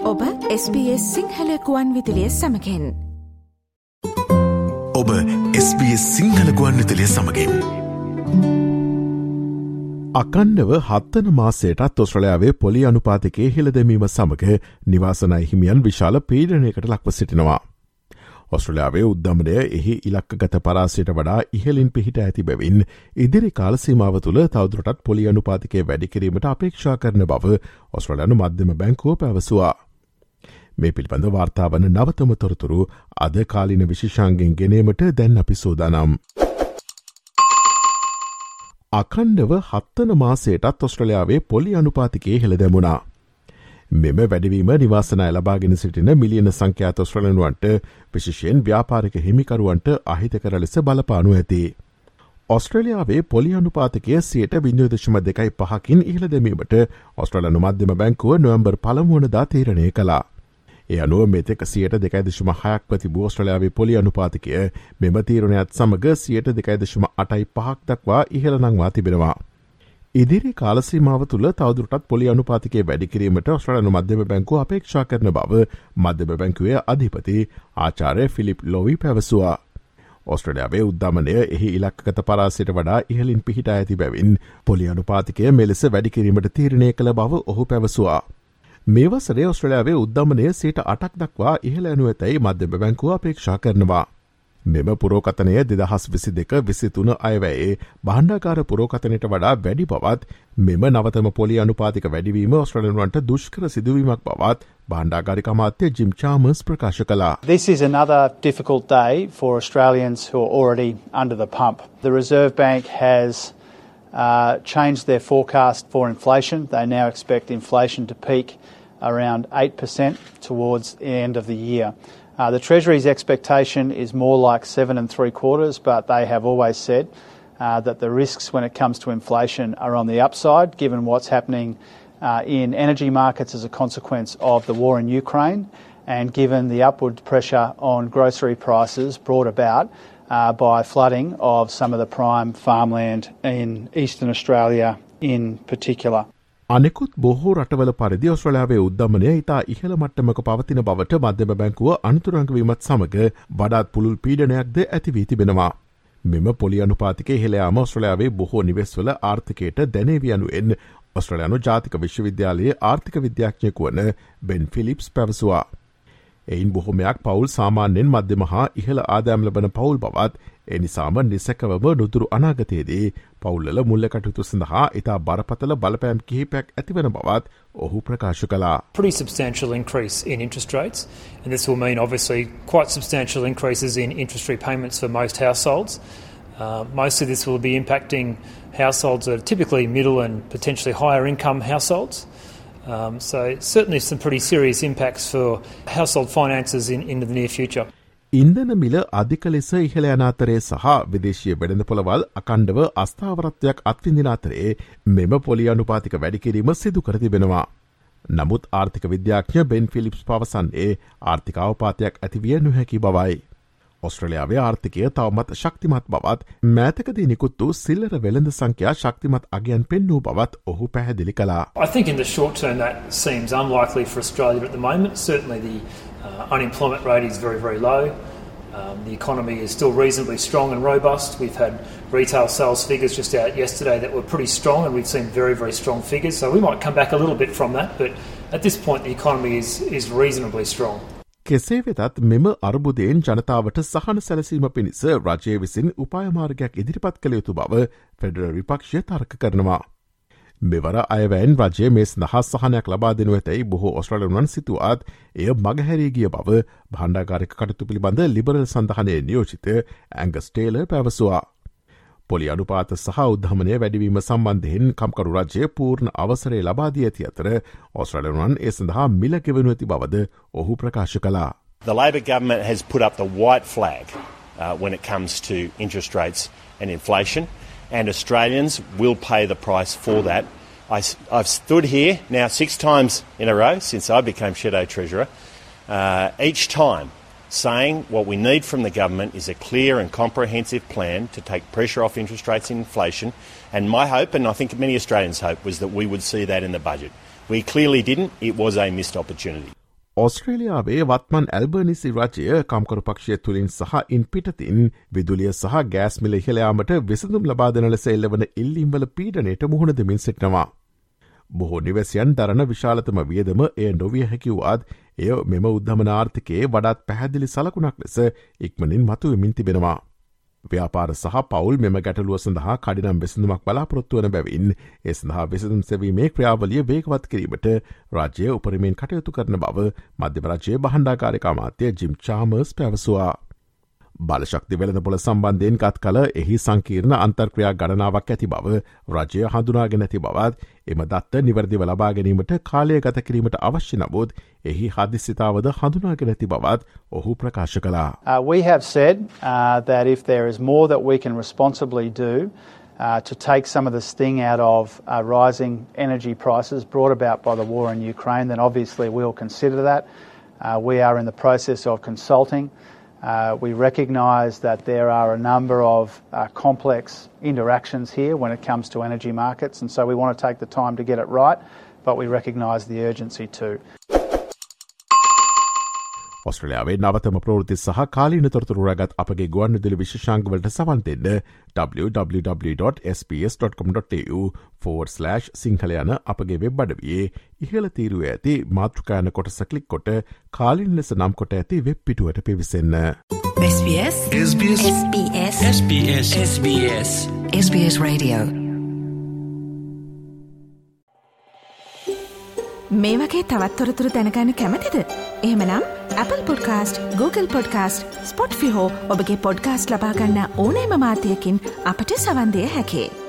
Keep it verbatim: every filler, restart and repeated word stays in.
ඔබ S B S Sinhala ගුවන් විදුලිය සමගින්. ඔබ S B S සිංහල ගුවන් විදුලිය සමගින්. අකණ්ඩව හත්වන මාසයටත් ඔස්ට්‍රේලියාවේ පොලි අනුපාතකයේ හෙළ දැමීම සමග නිවාසන හිමියන් විශාල පීඩනයකට ලක්ව සිටිනවා. ඔස්ට්‍රේලියාවේ උද්දමනය එහි ඉලක්කගත පරාසයට වඩා ඉහලින් පිහිට ඇති බැවින් ඉදිරි කාල සීමාව තුළ තවදුරටත් පොලි අනුපාතිකය වැඩි කිරීමට අපේක්ෂා කරන බව ඔස්ට්‍රේලියානු මධ්‍යම බැංකුව පැවසුවා. මේ පිළිබඳ වාර්තා වන නවතම තොරතුරු අද කාලින විශේෂාංගෙන් ගෙනීමට දැන් අපි සූදානම්. අකණ්ඩව හත්වන මාසයටත් ඔස්ට්‍රේලියාවේ පොලි අනුපාතිකයේ හෙළ දැමුණා. මෙම වැඩවීම නිවාසනය ලබාගෙන සිටින මිලියන සංඛ්‍යාත ඔස්ට්‍රේලියානුවන්ට විශේෂයෙන් ව්‍යාපාරික හිමිකරුවන්ට අහිතකර ලෙස බලපානු ඇති. ඔස්ට්‍රේලියාවේ පොලි අනුපාතිකය සියයට බිංදුව දශම දෙකයි පහකින් ඉහළ දැමීමට ඔස්ට්‍රේලියානු මධ්‍යම බැංකුව නොවැම්බර් පළමුවනදා තීරණය කළා. ඒ අනුව මෙතෙක් සියයට දෙකයි දශම හයක් ප්‍රතිබූ ඔස්ට්‍රේලියාවේ පොලි අනුපාතිකය මෙම තීරණයත් සමග සියයට දෙකයි දශම අටයි පහක් දක්වා ඉහළ නංවා තිබෙනවා. ඉදිරි කාලසීමාව තුළ තවදුරටත් පොලි අනුපාතිකය වැඩි කිරීමට ඔස්ට්‍රේලියානු මධ්‍යම බැංකුව අපේක්ෂා කරන බව මධ්‍යම බැංකුවේ අධිපති ආචාර්ය ෆිලිප් ලොවි පැවසුවා. ඔස්ට්‍රේලියාවේ උද්දමනය එහි ඉලක්කගත පරාසයට වඩා ඉහලින් පිහිට ඇති බැවින් පොලි අනුපාතිකය මෙලෙස වැඩි කිරීමට තීරණය කළ බව ඔහු පැවසුවා. මේ වසරේ ඔස්ට්‍රේලියාවේ උද්දමනය සියයට අටක් දක්වා ඉහළ යනු ඇතැයි මධ්‍යම බැංකුව අපේක්ෂා කරනවා. මෙම පුරෝකතනය දෙදහස් විසි දෙක විසිතුන අයවැයේ බාණ්ඩාගාර පුරෝකතනයට වඩා වැඩි බවත් මෙම නවතම පොලි අනුපාතික වැඩිවීම ඔස්ට්‍රේලියානුවන්ට දුෂ්කර සිදුවීමක් බවත් බාණ්ඩාගාරික අමාත්‍ය ජිම් චාමර්ස් ප්‍රකාශ කළා. This is another difficult day for Australians who are already under the pump. The Reserve Bank has uh, changed their forecast for inflation. They now expect inflation to peak around eight percent towards the end of the year. Uh, the Treasury's expectation is more like seven and three quarters, but they have always said uh, that the risks when it comes to inflation are on the upside, given what's happening uh, in energy markets as a consequence of the war in Ukraine, and given the upward pressure on grocery prices brought about uh, by flooding of some of the prime farmland in Eastern Australia in particular. අනෙකුත් බොහෝ රටවල පරිදි ඔස්ට්‍රේලියාවේ උද්දමනය ඉතා ඉහළ මට්ටමක පවතින බවට මධ්‍යම බැංකුව අනුතුරංගවීමත් සමග වඩාත් පුළුල් පීඩනයක්ද ඇතිවී තිබෙනවා. මෙම පොලි අනුපාතිකයේ හෙළ යාම ඔස්ට්‍රේලියාවේ බොහෝ නිවෙස්වල ආර්ථිකයට දැනේවි යනුවෙන් ඔස්ට්‍රේලියානු ජාතික විශ්වවිද්‍යාලයේ ආර්ථික විද්‍යාඥයෙකු වන බෙන් ෆිලිප්ස් පැවසුවා. එයින් බොහොමයක් පවුල් සාමාන්‍යයෙන් මධ්‍යම හා ඉහළ ආදායම් ලබන පවුල් බවත් එනිසාම නිසැකවම නුදුරු අනාගතයේදී පවුල්වල මුල්ල කටයුතු සඳහා ඉතා බරපතල බලපෑම් කිහිපයක් ඇතිවන බවත් ඔහු ප්‍රකාශ කළා. Pretty substantial increase in interest rates, and this will mean obviously quite substantial increases in interest repayments for most households. Uh, most of this will be impacting households that are typically middle and potentially higher income households. Um, so certainly some pretty serious impacts for household finances in, in the near future. ඉන්ධන මිල අධික ලෙස ඉහළ යන අතරේ සහ විදේශීය වෙළඳපොළවල් අකණ්ඩව අස්ථාවරත්වයක් අත්විඳින අතරේ මෙම පොලි අනුපාතික වැඩි කිරීම සිදු කර තිබෙනවා. නමුත් ආර්ථික විද්‍යාඥ බෙන් ෆිලිප්ස් පවසන්නේ ආර්ථික අවපාතයක් ඇතිවිය නොහැකි බවයි. ඔස්ට්‍රේලියාවේ ආර්ථිකය තවමත් ශක්තිමත් බවත් මෑතකදී නිකුත් වූ සිල්ලර වෙළඳ සංඛ්‍යා ශක්තිමත් අගයන් පෙන්වූ බවත් ඔහු පැහැදිලි කළා. I think in the short term that seems unlikely for Australia at the moment. Certainly the uh, unemployment rate is very, very low. Um, the economy is still reasonably strong and robust. We've had retail sales figures just out yesterday that were pretty strong, and we've seen very, very strong figures. So we might come back a little bit from that, but at this point the economy is, is reasonably strong. කෙසේ වෙතත් මෙම අර්බුදයෙන් ජනතාවට සහන සැලසීම පිණිස රජය විසින් උපායමාර්ගයක් ඉදිරිපත් කළ යුතු බව ෆෙඩරල් විපක්ෂය තර්ක කරනවා. මෙවර අයවැයෙන් රජය මේ සඳහා සහනයක් ලබා දෙනු ඇතැයි බොහෝ ඔස්ට්‍රේලියානුවන් සිතුවත් එය මගහැරී ගිය බව භාණ්ඩාගාරික කටයුතු පිළිබඳ ලිබරල් සඳහනයේ නියෝජිත ඇංගස් ටේලර් පැවසුවා. පොලි අනුපාත සහ උද්ධමනය වැඩිවීම සම්බන්ධයෙන් කම්කරු රජය පූර්ණ අවසරය ලබා දී ඇති අතර ඔස්ට්‍රේලියානුවන් ඒ සඳහා මිල ගෙවනු ඇති බවද ඔහු ප්‍රකාශ කළා. The Labor government has put up the white flag uh, when it comes to interest rates and inflation, and Australians will pay the price for that. I, I've stood here now six times in a row since I became Shadow Treasurer, uh, each time saying what we need from the government is a clear and comprehensive plan to take pressure off interest rates and inflation. And my hope, and I think many Australians' hope, was that we would see that in the budget. We clearly didn't. It was a missed opportunity. ඔස්ට්‍රේලියාවේ වත්මන් ඇල්බර්නිසි රජය කම්කරු පක්ෂය තුළින් සහ ඉන් පිටතින් විදුලිය සහ gas මිල ඉහළයාමට විසඳුම් ලබාදන ලෙස එල්ලවන ඉල්ලීම්වල පීඩනයට මුහුණ දෙමින් සිටනවා. බොහෝ නිවැසියන් දරන විශාලතම වියදම එය නොවිය හැකිවුවත් එය මෙම උද්ධමන ආර්ථිකයේ වඩාත් පැහැදිලි සලකුණක් ලෙස ඉක්මනින් මතුවෙමින් තිබෙනවා. ව්‍යාපාර සහ පවුල් මෙම ගැටලුව සඳහා කඩිනම් විසඳුමක් බලාපොරොත්තු වන බැවින් ඒ සඳහා විසඳුම් සැවීමේ ක්‍රියාවලිය වේගවත් කිරීමට රාජ්‍ය උපරිමයෙන් කටයුතු කරන බව මධ්‍යම රජයේ බහණ්ඩාකාරික අමාත්‍ය ජිම් චාමර්ස් පැවසුවා. බලශක්ති වෙළඳපොළ සම්බන්ධයෙන් ගත් කල එහි සංකීර්ණ අන්තර්ක්‍රියා ගණනාවක් ඇති බව රජය හඳුනාගෙන ඇති බවත් එම දත්ත නිවැරදිව ලබා ගැනීමට කාලය ගත කිරීමට අවශ්‍ය නමුත් එහි හදිස්සිතාවද හඳුනාගෙන ඇති බවත් ඔහු ප්‍රකාශ කළා. Uh, we have said uh, that if there is more that we can responsibly do uh, to take some of the sting out of uh, rising energy prices brought about by the war in Ukraine, then obviously we'll consider that. Uh, we are in the process of consulting. Uh, we recognise that there are a number of uh, complex interactions here when it comes to energy markets, and so we want to take the time to get it right, but we recognise the urgency too. ඔස්ට්‍රේලියාවේ නවතම ප්‍රවෘත්ති සහ කාලීන තොරතුරු රැගත් අපගේ ගුවන්විදුලි විශේෂාංගවලට සවන් දෙන්න double-u double-u double-u dot s b s dot com dot a u forward slash Sinhala යන අපගේ වෙබ් අඩවියේ ඉහළ තීරුවේ ඇති මාතෘකා යන කොටස ක්ලික් කොට කාලීන ලෙස නම් කොට ඇති වෙබ් පිටුවට පිවිසෙන්න. S B S S B S S B S S B S S B S S B S Radio. මේ වගේ තවත් තොරතුරු දැනගන්න කැමතිද? එහෙමනම් Apple Podcast, Google Podcast, Spotify හෝ ඔබගේ පොඩ්කාස්ට් ලබා ගන්න ඕනෑම මාධ්‍යයකින් අපට සවන් දෙන්න හැකියි.